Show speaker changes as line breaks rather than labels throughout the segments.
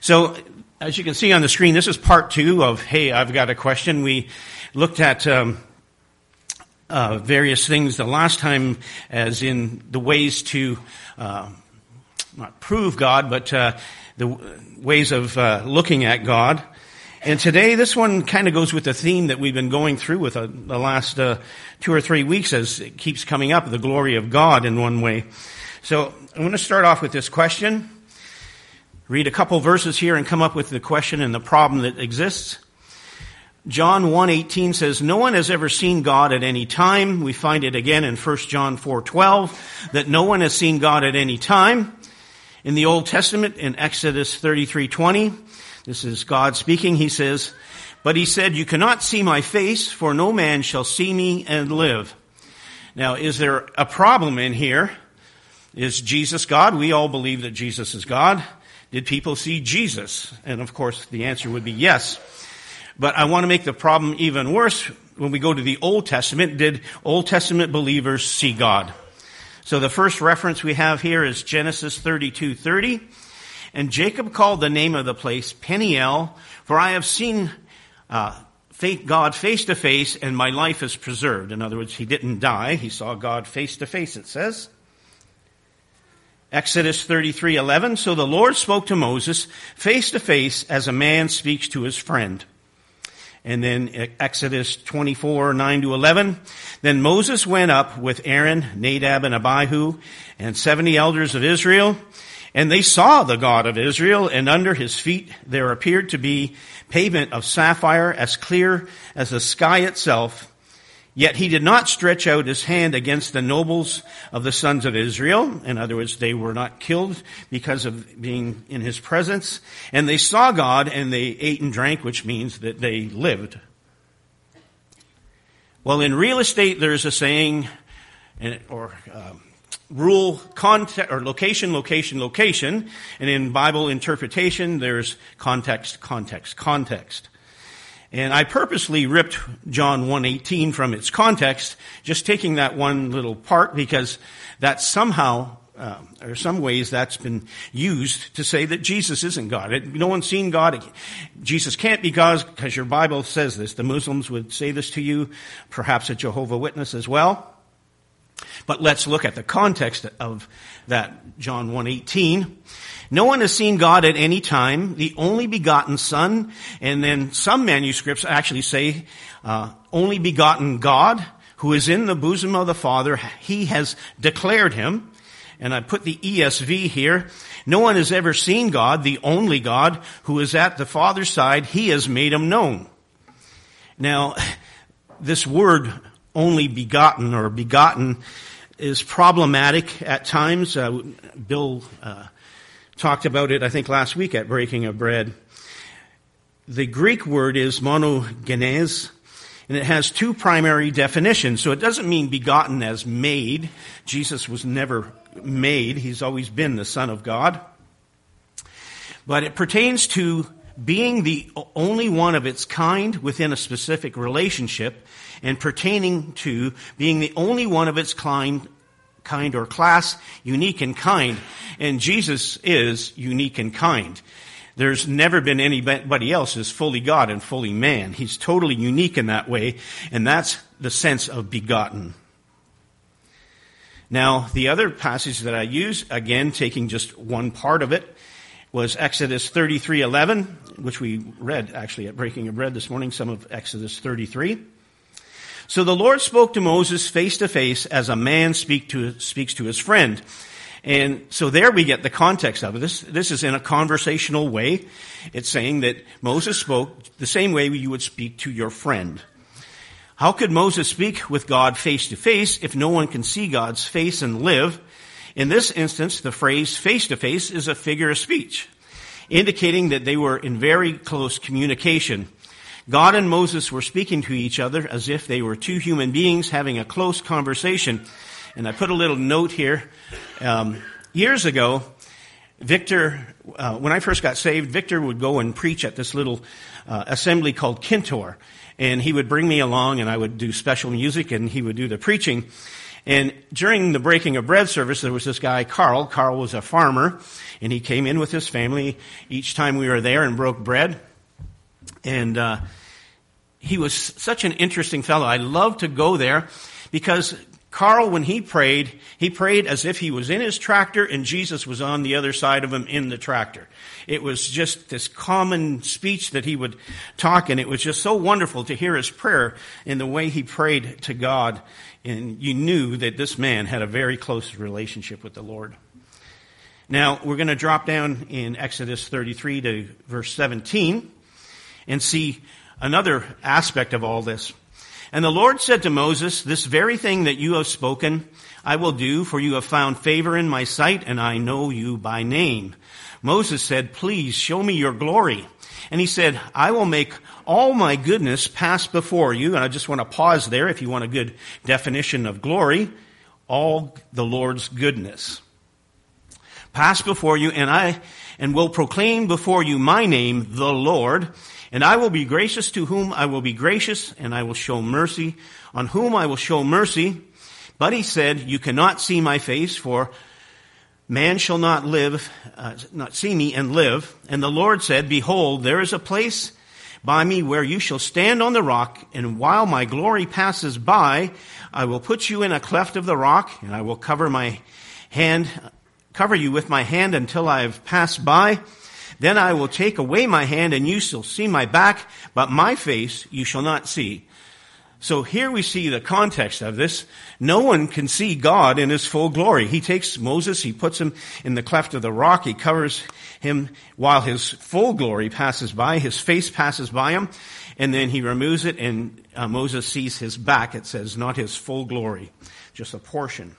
So, as you can see on the screen, this is part 2 of Hey, I've Got a Question. We looked at various things the last time, as in the ways to not prove God, but the ways of looking at God. And today, this one kind of goes with the theme that we've been going through with the last 2 or 3 weeks, as it keeps coming up, the glory of God in one way. So I'm going to start off with this question, read a couple verses here, and come up with the question and the problem that exists. John 1:18 says, "No one has ever seen God at any time." We find it again in 1 John 4:12, that no one has seen God at any time. In the Old Testament, in Exodus 33:20, this is God speaking. He says, "But he said, 'You cannot see my face, for no man shall see me and live.'" Now, is there a problem in here? Is Jesus God? We all believe that Jesus is God. Did people see Jesus? And of course, the answer would be yes. But I want to make the problem even worse. When we go to the Old Testament, did Old Testament believers see God? So the first reference we have here is Genesis 32:30. "And Jacob called the name of the place Peniel, for I have seen God face to face, and my life is preserved." In other words, he didn't die. He saw God face to face, it says. Exodus 33:11, "So the Lord spoke to Moses face to face as a man speaks to his friend." And then Exodus 24:9-11, "Then Moses went up with Aaron, Nadab, and Abihu, and 70 elders of Israel, and they saw the God of Israel, and under his feet there appeared to be pavement of sapphire as clear as the sky itself. Yet he did not stretch out his hand against the nobles of the sons of Israel." In other words, they were not killed because of being in his presence. "And they saw God, and they ate and drank," which means that they lived. Well, in real estate, there's a saying, or rule, context, or location, location, location. And in Bible interpretation, there's context, context, context. And I purposely ripped John 1:18 from its context, just taking that one little part, because that somehow, or some ways, that's been used to say that Jesus isn't God. No one's seen God. Jesus can't be God because your Bible says this. The Muslims would say this to you, perhaps a Jehovah's Witness as well. But let's look at the context of that John 1:18. "No one has seen God at any time, the only begotten Son," and then some manuscripts actually say, "only begotten God, who is in the bosom of the Father, he has declared him." And I put the ESV here. "No one has ever seen God, the only God, who is at the Father's side, he has made him known." Now, this word, only begotten or begotten, is problematic at times. Bill talked about it, I think, last week at Breaking of Bread. The Greek word is monogenes, and it has two primary definitions. So it doesn't mean begotten as made. Jesus was never made. He's always been the Son of God. But it pertains to being the only one of its kind within a specific relationship, and pertaining to being the only one of its kind or class, unique in kind. And Jesus is unique in kind. There's never been anybody else who's fully God and fully man. He's totally unique in that way, and that's the sense of begotten. Now, the other passage that I use, again, taking just one part of it, was Exodus 33:11, which we read actually at Breaking of Bread this morning, some of Exodus 33. "So the Lord spoke to Moses face to face as a man speaks to his friend." And so there we get the context of it. This is in a conversational way. It's saying that Moses spoke the same way you would speak to your friend. How could Moses speak with God face to face if no one can see God's face and live? In this instance, the phrase face to face is a figure of speech, indicating that they were in very close communication. God and Moses were speaking to each other as if they were two human beings having a close conversation. And I put a little note here. Years ago, Victor, when I first got saved, Victor would go and preach at this little assembly called Kintor. And he would bring me along, and I would do special music, and he would do the preaching. And during the breaking of bread service, there was this guy, Carl. Carl was a farmer, and he came in with his family each time we were there and broke bread. And he was such an interesting fellow. I loved to go there because Carl, when he prayed as if he was in his tractor and Jesus was on the other side of him in the tractor. It was just this common speech that he would talk, and it was just so wonderful to hear his prayer and the way he prayed to God. And you knew that this man had a very close relationship with the Lord. Now, we're going to drop down in Exodus 33 to verse 17 and see another aspect of all this. And the Lord said to Moses, "This very thing that you have spoken, I will do, for you have found favor in my sight, and I know you by name." Moses said, "Please show me your glory." And he said, "I will make all my goodness pass before you." And I just want to pause there if you want a good definition of glory. All the Lord's goodness. "Pass before you, and will proclaim before you my name, the Lord. And I will be gracious to whom I will be gracious, and I will show mercy on whom I will show mercy. But he said, you cannot see my face, for man shall not see me and live. And the Lord said, behold, there is a place by me where you shall stand on the rock, and while my glory passes by, I will put you in a cleft of the rock, and I will cover you with my hand until I have passed by. Then I will take away my hand, and you shall see my back, but my face you shall not see. So here we see the context of this. No one can see God in his full glory. He takes Moses, he puts him in the cleft of the rock, he covers him while his full glory passes by, his face passes by him, and then he removes it, and Moses sees his back. It says not his full glory, just a portion.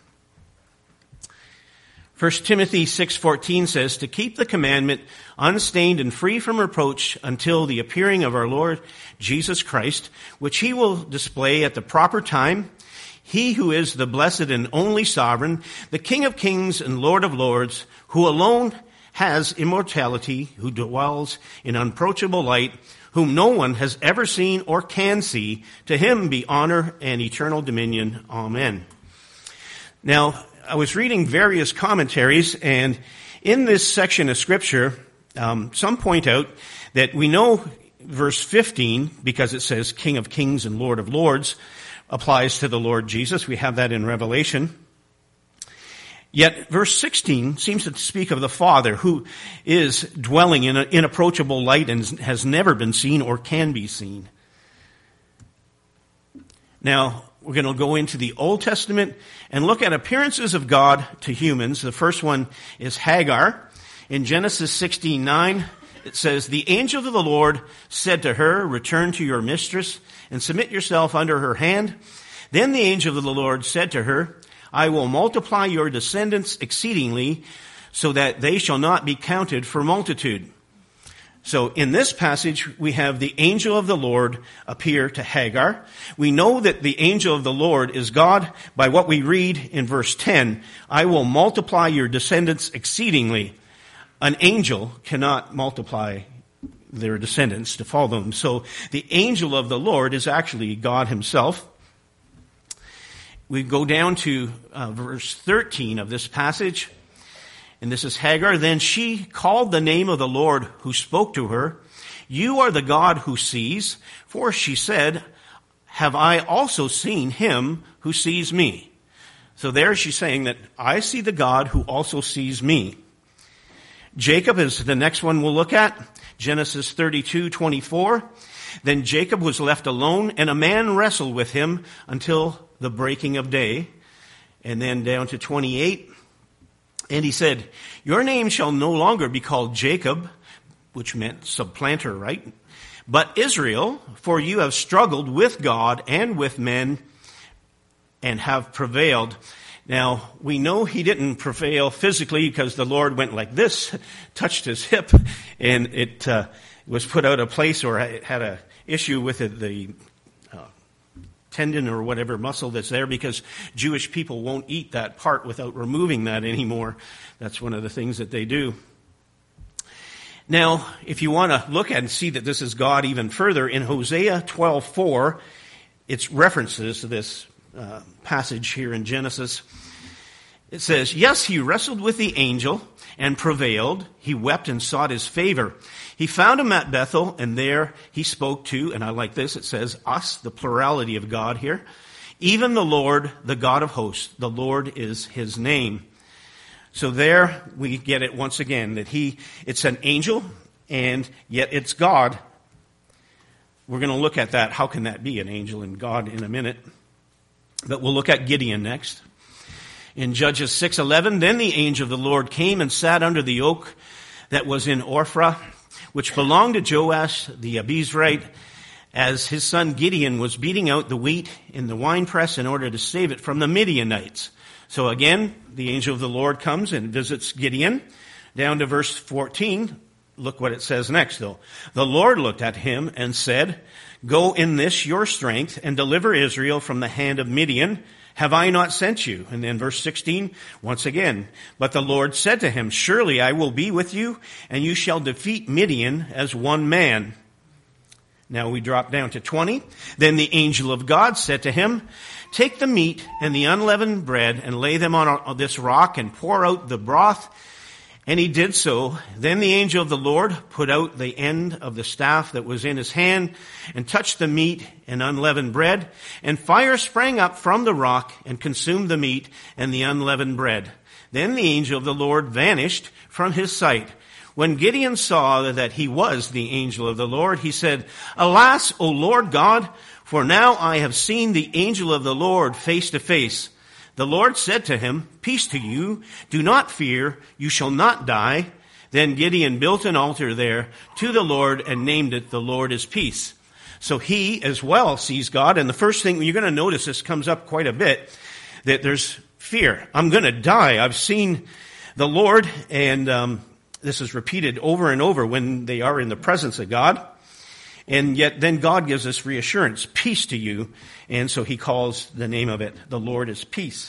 1 Timothy 6:14 says, to keep the commandment unstained and free from reproach until the appearing of our Lord Jesus Christ, which he will display at the proper time. He who is the blessed and only sovereign, the King of kings and Lord of lords, who alone has immortality, who dwells in unapproachable light, whom no one has ever seen or can see. To him be honor and eternal dominion. Amen. Now, I was reading various commentaries, and in this section of Scripture, some point out that we know verse 15, because it says King of Kings and Lord of Lords, applies to the Lord Jesus. We have that in Revelation. Yet verse 16 seems to speak of the Father, who is dwelling in an inapproachable light and has never been seen or can be seen. Now, we're going to go into the Old Testament and look at appearances of God to humans. The first one is Hagar. In Genesis 16:9, it says, the angel of the Lord said to her, return to your mistress and submit yourself under her hand. Then the angel of the Lord said to her, I will multiply your descendants exceedingly, so that they shall not be counted for multitude. So in this passage, we have the angel of the Lord appear to Hagar. We know that the angel of the Lord is God by what we read in verse 10. I will multiply your descendants exceedingly. An angel cannot multiply their descendants to follow them. So the angel of the Lord is actually God himself. We go down to verse 13 of this passage. And this is Hagar. Then she called the name of the Lord who spoke to her. You are the God who sees. For she said, have I also seen him who sees me? So there she's saying that I see the God who also sees me. Jacob is the next one we'll look at. Genesis 32:24. Then Jacob was left alone, and a man wrestled with him until the breaking of day. And then down to 28. And he said, your name shall no longer be called Jacob, which meant supplanter, right? But Israel, for you have struggled with God and with men and have prevailed. Now, we know he didn't prevail physically because the Lord went like this, touched his hip, and it was put out of place, or it had an issue with the tendon or whatever muscle that's there, because Jewish people won't eat that part without removing that anymore. That's one of the things that they do. Now, if you want to look at and see that this is God even further, in Hosea 12:4, it's references to this passage here in Genesis. It says, "Yes, he wrestled with the angel and prevailed. He wept and sought his favor. He found him at Bethel, and there he spoke to," and I like this, it says, "us," the plurality of God here, "even the Lord, the God of hosts. The Lord is his name." So there we get it once again, that it's an angel, and yet it's God. We're going to look at that. How can that be, an angel and God, in a minute? But we'll look at Gideon next. In Judges 6:11, "Then the angel of the Lord came and sat under the oak that was in Ophrah, which belonged to Joash the Abiezrite, as his son Gideon was beating out the wheat in the winepress in order to save it from the Midianites." So again, the angel of the Lord comes and visits Gideon. Down to verse 14, look what it says next though. "The Lord looked at him and said, 'Go in this your strength and deliver Israel from the hand of Midian. Have I not sent you?' And then verse 16, once again, "But the Lord said to him, 'Surely I will be with you, and you shall defeat Midian as one man.'" Now we drop down to 20. "Then the angel of God said to him, 'Take the meat and the unleavened bread and lay them on this rock and pour out the broth.' And he did so. Then the angel of the Lord put out the end of the staff that was in his hand and touched the meat and unleavened bread, and fire sprang up from the rock and consumed the meat and the unleavened bread. Then the angel of the Lord vanished from his sight. When Gideon saw that he was the angel of the Lord, he said, 'Alas, O Lord God, for now I have seen the angel of the Lord face to face.' The Lord said to him, 'Peace to you. Do not fear. You shall not die.' Then Gideon built an altar there to the Lord and named it, 'The Lord is Peace.'" So he as well sees God. And the first thing, you're going to notice this comes up quite a bit, that there's fear. I'm going to die. I've seen the Lord. And this is repeated over and over when they are in the presence of God. And yet then God gives us reassurance, "Peace to you." And so he calls the name of it, "The Lord is Peace."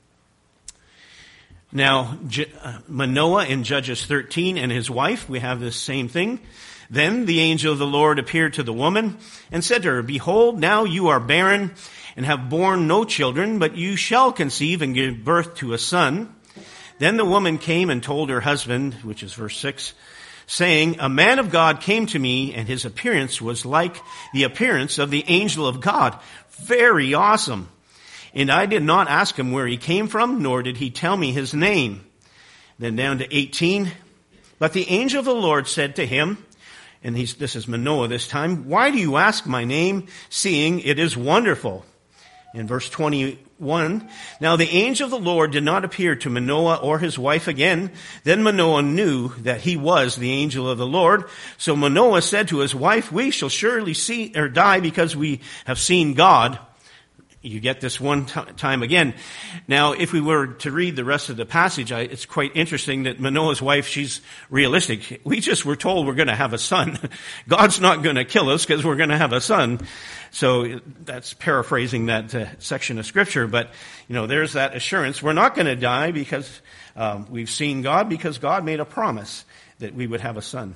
Now, Manoah in Judges 13 and his wife, we have this same thing. "Then the angel of the Lord appeared to the woman and said to her, 'Behold, now you are barren and have borne no children, but you shall conceive and give birth to a son.' Then the woman came and told her husband," which is verse 6, saying, "A man of God came to me, and his appearance was like the appearance of the angel of God." Very awesome. "And I did not ask him where he came from, nor did he tell me his name." Then down to 18. "But the angel of the Lord said to him," and this is Manoah this time, "Why do you ask my name, seeing it is wonderful?" In verse 21, "Now the angel of the Lord did not appear to Manoah or his wife again. Then Manoah knew that he was the angel of the Lord. So Manoah said to his wife, 'We shall surely die because we have seen God.'" You get this one time again. Now, if we were to read the rest of the passage, it's quite interesting that Manoah's wife, she's realistic. We just were told we're going to have a son. God's not going to kill us because we're going to have a son. So that's paraphrasing that section of Scripture. But, there's that assurance. We're not going to die because we've seen God, because God made a promise that we would have a son.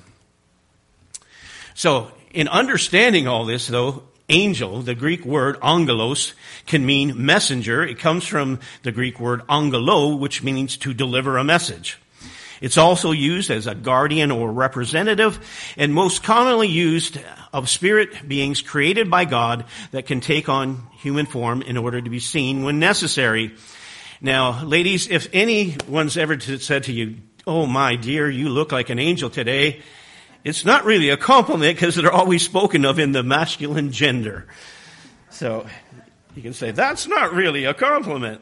So in understanding all this, though, angel, the Greek word angelos, can mean messenger. It comes from the Greek word angelo, which means to deliver a message. It's also used as a guardian or representative, and most commonly used of spirit beings created by God that can take on human form in order to be seen when necessary. Now, ladies, if anyone's ever said to you, "Oh my dear, you look like an angel today," it's not really a compliment because they're always spoken of in the masculine gender. So you can say, that's not really a compliment.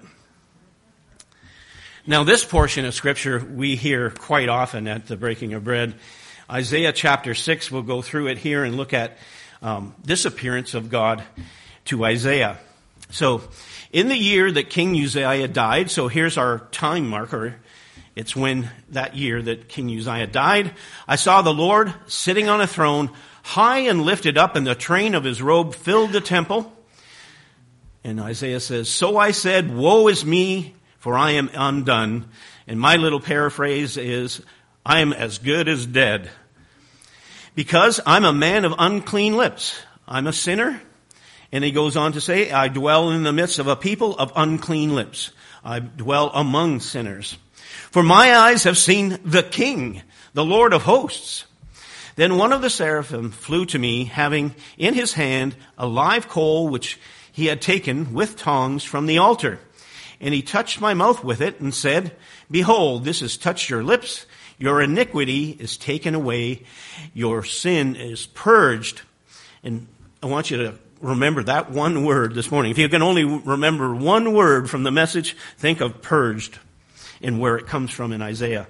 Now this portion of Scripture we hear quite often at the breaking of bread. Isaiah chapter 6, we'll go through it here and look at this appearance of God to Isaiah. So in the year that King Uzziah died, so here's our time marker. It's when that year that King Uzziah died. "I saw the Lord sitting on a throne, high and lifted up, and the train of his robe filled the temple." And Isaiah says, "So I said, woe is me, for I am undone." And my little paraphrase is, "I am as good as dead, because I'm a man of unclean lips. I'm a sinner, And he goes on to say, I dwell in the midst of a people of unclean lips. I dwell among sinners. For my eyes have seen the King, the Lord of hosts. Then one of the seraphim flew to me, having in his hand a live coal which he had taken with tongs from the altar. And he touched my mouth with it and said, Behold, this has touched your lips. Your iniquity is taken away. Your sin is purged. And I want you to remember that one word this morning. If you can only remember one word from the message, think of purged and where it comes from in Isaiah.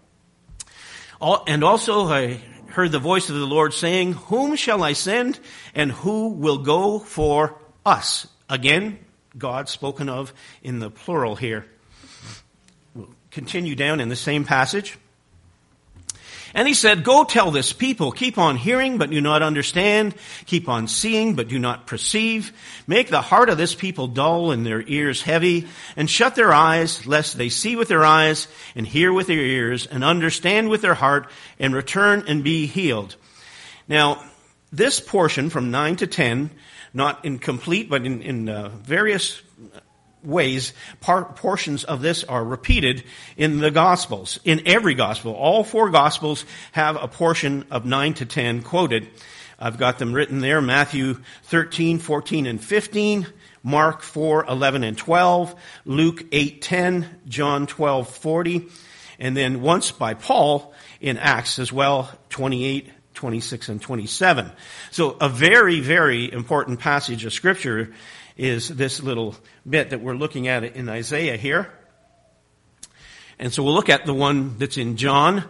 And also I heard the voice of the Lord saying, Whom shall I send, and who will go for us? Again, God spoken of in the plural here. We'll continue down in the same passage. And he said, Go tell this people, keep on hearing, but do not understand. Keep on seeing, but do not perceive. Make the heart of this people dull and their ears heavy, and shut their eyes, lest they see with their eyes, and hear with their ears, and understand with their heart, and return and be healed. Now, this portion from 9 to 10, not incomplete, but in various ways, portions of this are repeated in the Gospels. In every Gospel, all 4 Gospels have a portion of 9 to 10 quoted. I've got them written there, Matthew 13, 14, and 15, Mark 4, 11, and 12, Luke 8, 10, John 12, 40, and then once by Paul in Acts as well, 28, 26, and 27. So a very, very important passage of Scripture is this little bit that we're looking at in Isaiah here. And so we'll look at the one that's in John,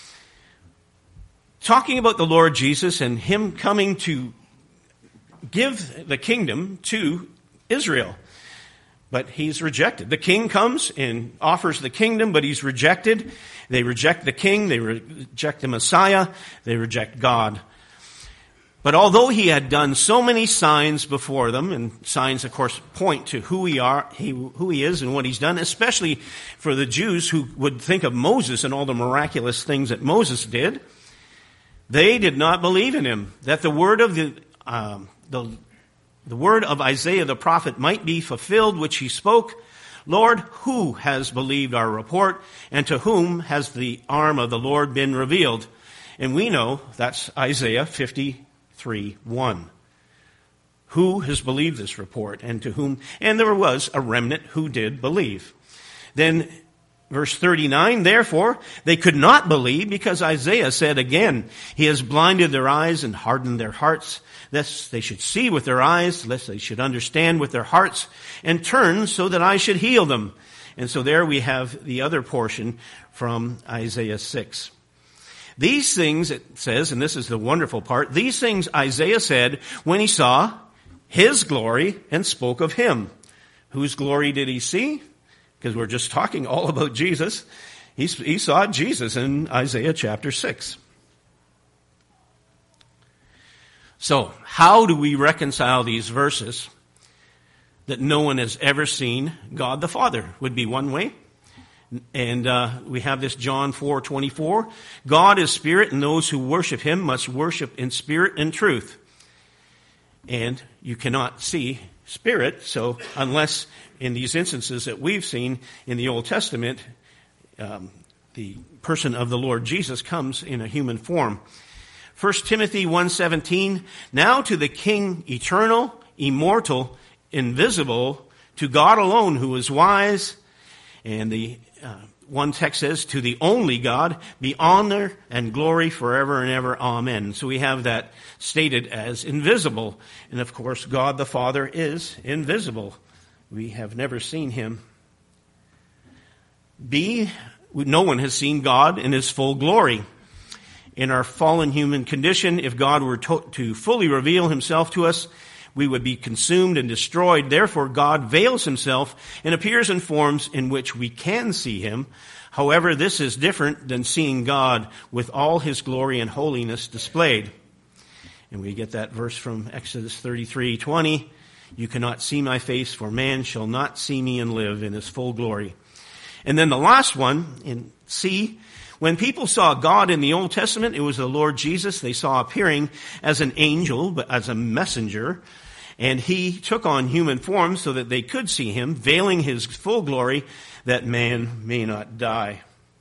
talking about the Lord Jesus and him coming to give the kingdom to Israel. But he's rejected. The king comes and offers the kingdom, but he's rejected. They reject the king, they reject the Messiah, they reject God. But although he had done so many signs before them, and signs, of course, point to who he is and what he's done, especially for the Jews who would think of Moses and all the miraculous things that Moses did, they did not believe in him. That the word of the word of Isaiah the prophet might be fulfilled, which he spoke. Lord, who has believed our report, and to whom has the arm of the Lord been revealed? And we know that's Isaiah 53:1. Who has believed this report, and to whom? And there was a remnant who did believe. Then verse 39, therefore they could not believe, because Isaiah said again, He has blinded their eyes and hardened their hearts, lest they should see with their eyes, lest they should understand with their hearts, and turn so that I should heal them. And so there we have the other portion from Isaiah 6. These things, it says, and this is the wonderful part, these things Isaiah said when he saw his glory and spoke of him. Whose glory did he see? Because we're just talking all about Jesus. He saw Jesus in Isaiah chapter 6. So, how do we reconcile these verses? That no one has ever seen God the Father would be one way. And we have this John 4:24. God is spirit, and those who worship him must worship in spirit and truth. And you cannot see spirit, so unless in these instances that we've seen in the Old Testament, the person of the Lord Jesus comes in a human form. 1 Timothy 1:17, now to the King eternal, immortal, invisible, to God alone who is wise, and the one text says, to the only God be honor and glory forever and ever. Amen. So we have that stated as invisible. And of course, God the Father is invisible. We have never seen him. No one has seen God in his full glory. In our fallen human condition, if God were to fully reveal himself to us, we would be consumed and destroyed. Therefore, God veils himself and appears in forms in which we can see him. However, this is different than seeing God with all his glory and holiness displayed. And we get that verse from Exodus 33:20. You cannot see my face, for man shall not see me and live in his full glory. And then the last one in C, when people saw God in the Old Testament, it was the Lord Jesus they saw appearing as an angel, but as a messenger. And he took on human form so that they could see him, veiling his full glory, that man may not die.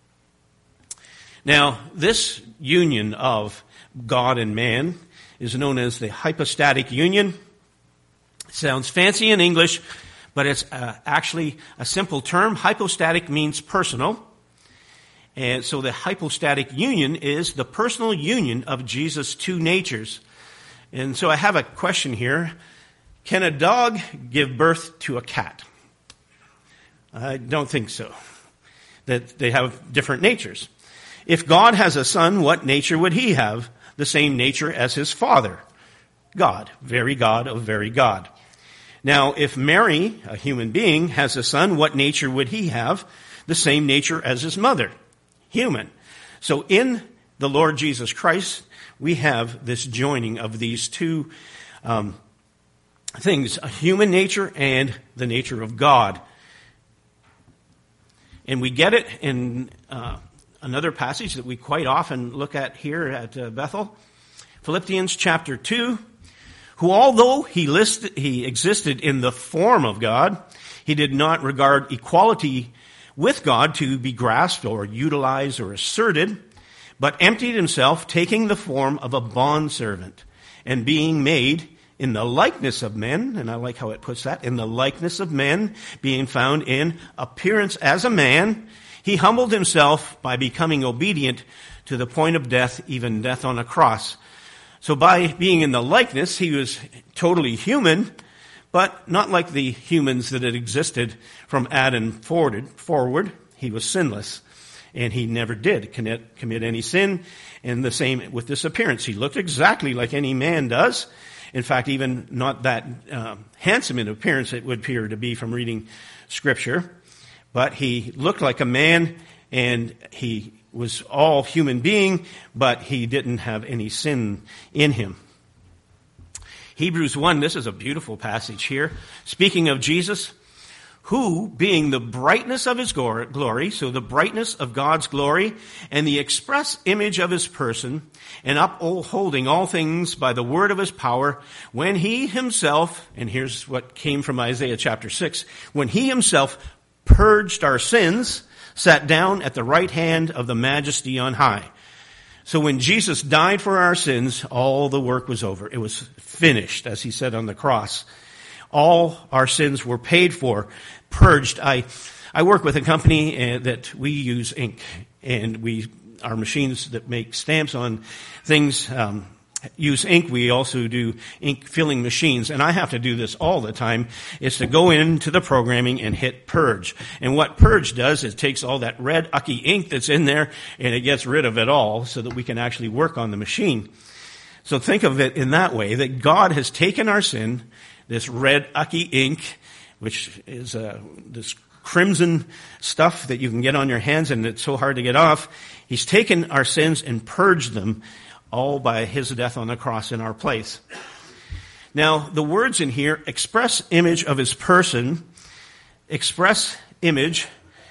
Now, this union of God and man is known as the hypostatic union. It sounds fancy in English, but it's actually a simple term. Hypostatic means personal. And so the hypostatic union is the personal union of Jesus' two natures. And so I have a question here. Can a dog give birth to a cat? I don't think so. That they have different natures. If God has a son, what nature would he have? The same nature as his father. God. Very God of very God. Now, if Mary, a human being, has a son, what nature would he have? The same nature as his mother. Human. So in the Lord Jesus Christ, we have this joining of these two things, a human nature and the nature of God. And we get it in another passage that we quite often look at here at Bethel. Philippians chapter 2. Who although he existed in the form of God, he did not regard equality with God to be grasped or utilized or asserted, but emptied himself, taking the form of a bondservant, and being made in the likeness of men, and I like how it puts that, in the likeness of men, being found in appearance as a man, he humbled himself by becoming obedient to the point of death, even death on a cross. So by being in the likeness, he was totally human, but not like the humans that had existed from Adam forward. He was sinless, and he never did commit any sin. And the same with this appearance. He looked exactly like any man does. In fact, even not that handsome in appearance it would appear to be from reading Scripture. But he looked like a man, and he was all human being, but he didn't have any sin in him. Hebrews 1, this is a beautiful passage here. Speaking of Jesus, who, being the brightness of his glory, so the brightness of God's glory, and the express image of his person, and upholding all things by the word of his power, when he himself, and here's what came from Isaiah chapter 6, when he himself purged our sins, sat down at the right hand of the Majesty on high. So when Jesus died for our sins, all the work was over. It was finished, as he said on the cross. All our sins were paid for, purged. I work with a company that we use ink, and our machines that make stamps on things use ink. We also do ink filling machines, and I have to do this all the time, is to go into the programming and hit purge. And what purge does is it takes all that red ucky ink that's in there and it gets rid of it all so that we can actually work on the machine. So think of it in that way, that God has taken our sin, this red ucky ink, which is this crimson stuff that you can get on your hands and it's so hard to get off. He's taken our sins and purged them all by his death on the cross in our place. Now, the words in here, express image of his person, express image,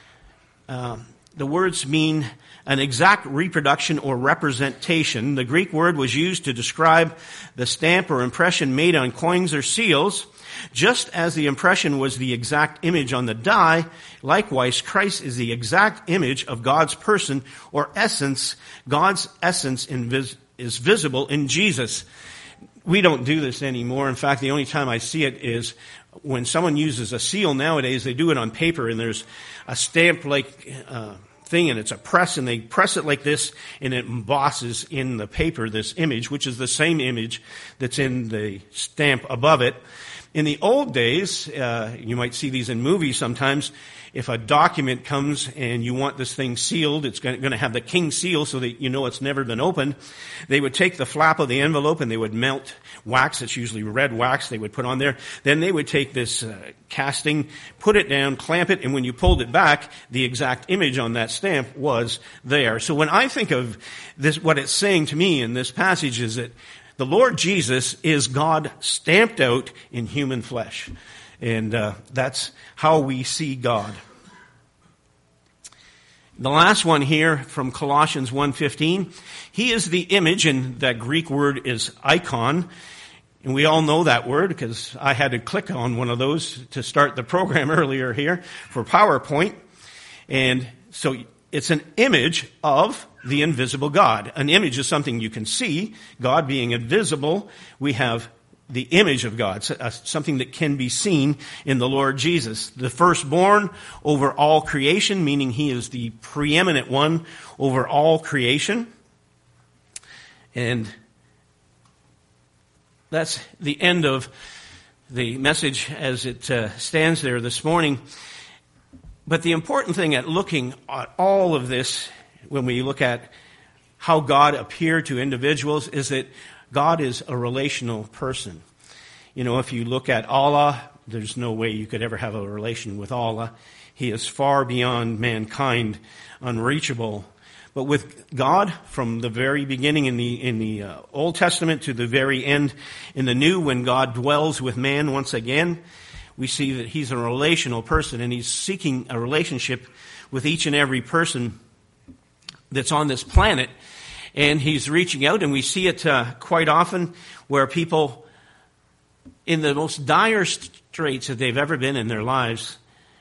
the words mean an exact reproduction or representation. The Greek word was used to describe the stamp or impression made on coins or seals. Just as the impression was the exact image on the die, likewise Christ is the exact image of God's person or essence. God's essence is visible in Jesus. We don't do this anymore. In fact, the only time I see it is when someone uses a seal nowadays. They do it on paper, and there's a stamp-like thing, and it's a press, and they press it like this, and it embosses in the paper this image, which is the same image that's in the stamp above it. In the old days, you might see these in movies sometimes, if a document comes and you want this thing sealed, it's going to have the king seal so that you know it's never been opened. They would take the flap of the envelope and they would melt wax. It's usually red wax they would put on there. Then they would take this casting, put it down, clamp it, and when you pulled it back, the exact image on that stamp was there. So when I think of this, what it's saying to me in this passage is that the Lord Jesus is God stamped out in human flesh. And that's how we see God. The last one here from Colossians 1:15. He is the image, and that Greek word is icon. And we all know that word because I had to click on one of those to start the program earlier here for PowerPoint. And so it's an image of the invisible God. An image is something you can see. God being invisible, we have the image of God, something that can be seen in the Lord Jesus. The firstborn over all creation, meaning he is the preeminent one over all creation. And that's the end of the message as it stands there this morning. But the important thing at looking at all of this, when we look at how God appeared to individuals, is that God is a relational person. You know, if you look at Allah, there's no way you could ever have a relation with Allah. He is far beyond mankind, unreachable. But with God, from the very beginning in the Old Testament to the very end in the New, when God dwells with man once again, we see that he's a relational person, and he's seeking a relationship with each and every person that's on this planet. And he's reaching out, and we see it quite often where people in the most dire straits that they've ever been in their lives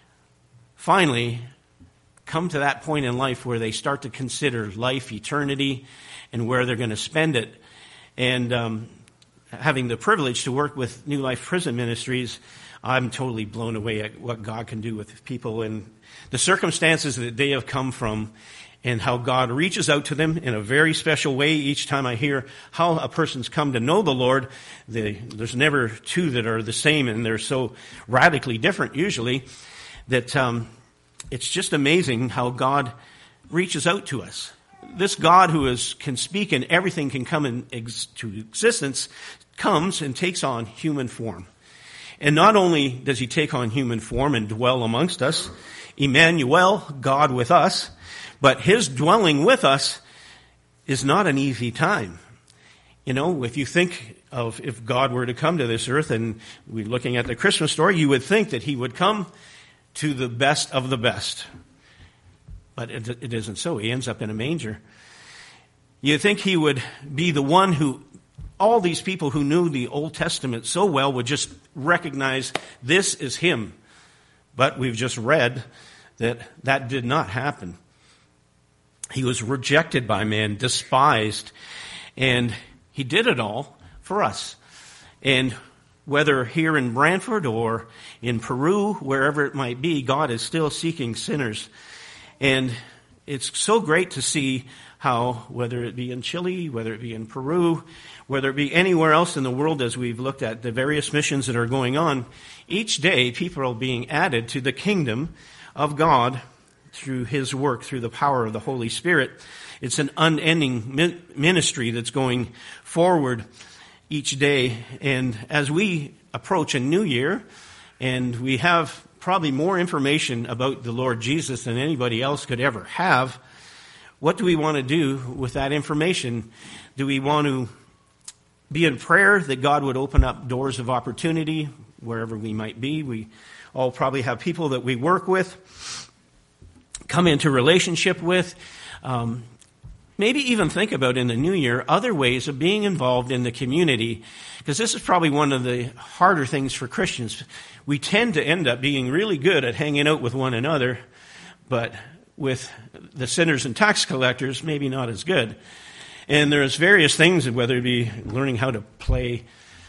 finally come to that point in life where they start to consider life, eternity, and where they're going to spend it. And having the privilege to work with New Life Prison Ministries, I'm totally blown away at what God can do with people and the circumstances that they have come from, and how God reaches out to them in a very special way. Each time I hear how a person's come to know the Lord, there's never two that are the same, and they're so radically different usually that it's just amazing how God reaches out to us. This God who can speak and everything can come into existence comes and takes on human form. And not only does he take on human form and dwell amongst us, Emmanuel, God with us, but his dwelling with us is not an easy time. You know, if you think of if God were to come to this earth, and we're looking at the Christmas story, you would think that he would come to the best of the best. But it isn't so. He ends up in a manger. You think he would be the one who all these people who knew the Old Testament so well would just recognize this is him. But we've just read that did not happen. He was rejected by man, despised, and he did it all for us. And whether here in Brantford or in Peru, wherever it might be, God is still seeking sinners. And it's so great to see how, whether it be in Chile, whether it be in Peru, whether it be anywhere else in the world, as we've looked at the various missions that are going on, each day people are being added to the kingdom of God through his work, through the power of the Holy Spirit. It's an unending ministry that's going forward each day. And as we approach a new year, and we have probably more information about the Lord Jesus than anybody else could ever have, what do we want to do with that information? Do we want to be in prayer that God would open up doors of opportunity wherever we might be? We all probably have people that we work with, come into relationship with. Maybe even think about in the new year other ways of being involved in the community, because this is probably one of the harder things for Christians. We tend to end up being really good at hanging out with one another, but with the sinners and tax collectors, maybe not as good. And there's various things, whether it be learning how to play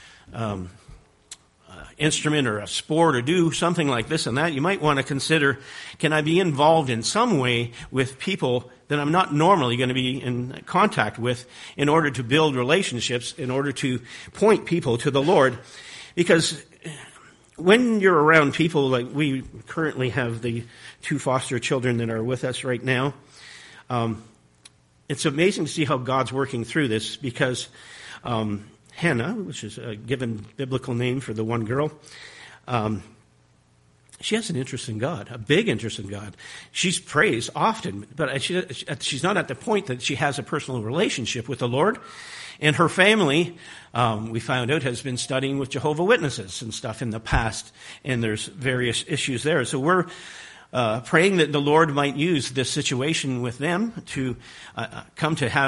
instrument or a sport or do something like this and that, you might want to consider, can I be involved in some way with people that I'm not normally going to be in contact with in order to build relationships, in order to point people to the Lord? Because when you're around people, like we currently have the 2 foster children that are with us right now, it's amazing to see how God's working through this, because Hannah, which is a given biblical name for the one girl, she has an interest in God, a big interest in God. She prays often, but she's not at the point that she has a personal relationship with the Lord. And her family, we found out, has been studying with Jehovah's Witnesses and stuff in the past, and there's various issues there. So we're praying that the Lord might use this situation with them to come to have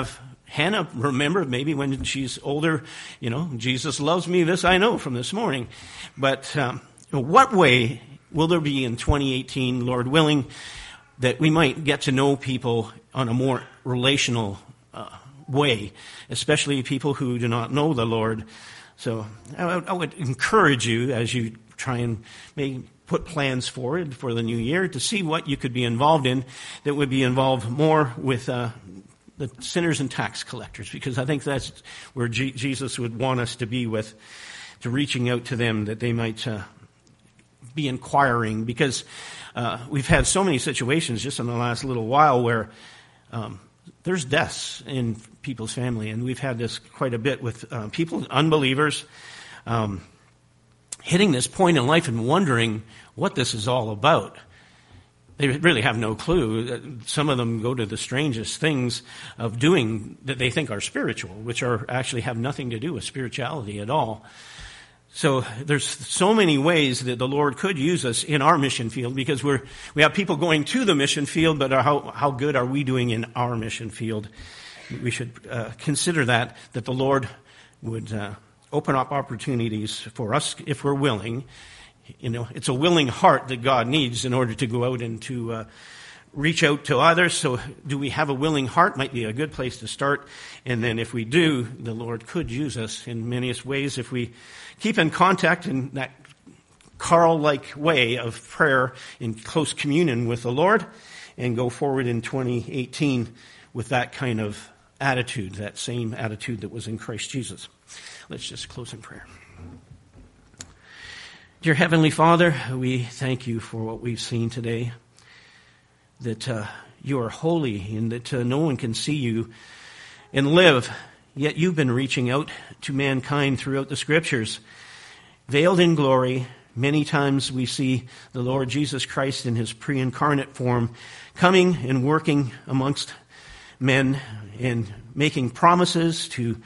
Hannah, remember, maybe when she's older, Jesus loves me, this I know from this morning. But what way will there be in 2018, Lord willing, that we might get to know people on a more relational way, especially people who do not know the Lord? So I would encourage you as you try and maybe put plans forward for the new year to see what you could be involved in that would be involved more with the sinners and tax collectors, because I think that's where Jesus would want us to be with, to reaching out to them that they might be inquiring, because we've had so many situations just in the last little while where there's deaths in people's family, and we've had this quite a bit with people, unbelievers, hitting this point in life and wondering what this is all about. They really have no clue. Some of them go to the strangest things of doing that they think are spiritual, which are actually have nothing to do with spirituality at all. So there's so many ways that the Lord could use us in our mission field, because we have people going to the mission field, but how good are we doing in our mission field? We should consider that the Lord would open up opportunities for us if we're willing. It's a willing heart that God needs in order to go out and to reach out to others. So do we have a willing heart? Might be a good place to start. And then if we do, the Lord could use us in many ways if we keep in contact in that Carl-like way of prayer in close communion with the Lord, and go forward in 2018 with that kind of attitude, that same attitude that was in Christ Jesus. Let's just close in prayer. Dear Heavenly Father, we thank you for what we've seen today, that you are holy and that no one can see you and live, yet you've been reaching out to mankind throughout the Scriptures. Veiled in glory, many times we see the Lord Jesus Christ in his pre-incarnate form coming and working amongst men and making promises to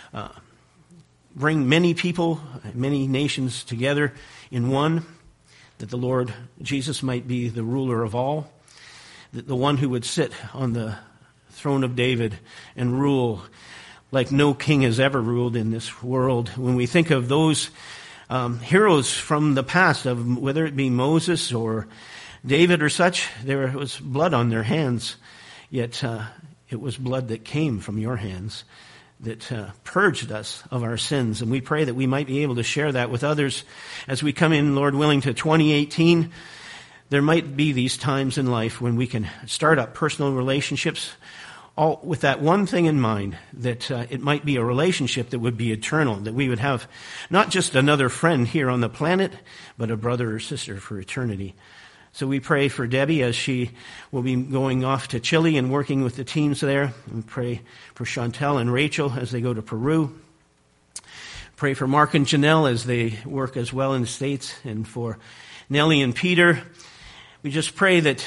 bring many people, many nations together in one, that the Lord Jesus might be the ruler of all, that the one who would sit on the throne of David and rule like no king has ever ruled in this world. When we think of those heroes from the past, of whether it be Moses or David or such, there was blood on their hands, yet it was blood that came from your hands that purged us of our sins. And we pray that we might be able to share that with others as we come in, Lord willing, to 2018. There might be these times in life when we can start up personal relationships, all with that one thing in mind, that it might be a relationship that would be eternal, that we would have not just another friend here on the planet, but a brother or sister for eternity. So we pray for Debbie as she will be going off to Chile and working with the teams there. We pray for Chantel and Rachel as they go to Peru. Pray for Mark and Janelle as they work as well in the States, and for Nellie and Peter. We just pray that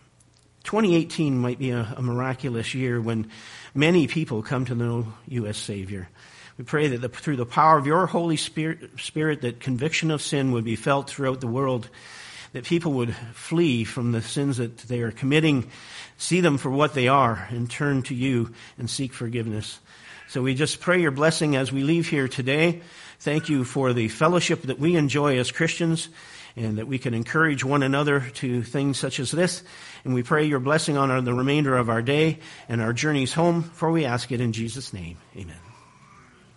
2018 might be a miraculous year when many people come to know you as Savior. We pray that through the power of your Holy Spirit, that conviction of sin would be felt throughout the world, that people would flee from the sins that they are committing, see them for what they are, and turn to you and seek forgiveness. So we just pray your blessing as we leave here today. Thank you for the fellowship that we enjoy as Christians, and that we can encourage one another to things such as this. And we pray your blessing on the remainder of our day and our journeys home, for we ask it in Jesus' name. Amen.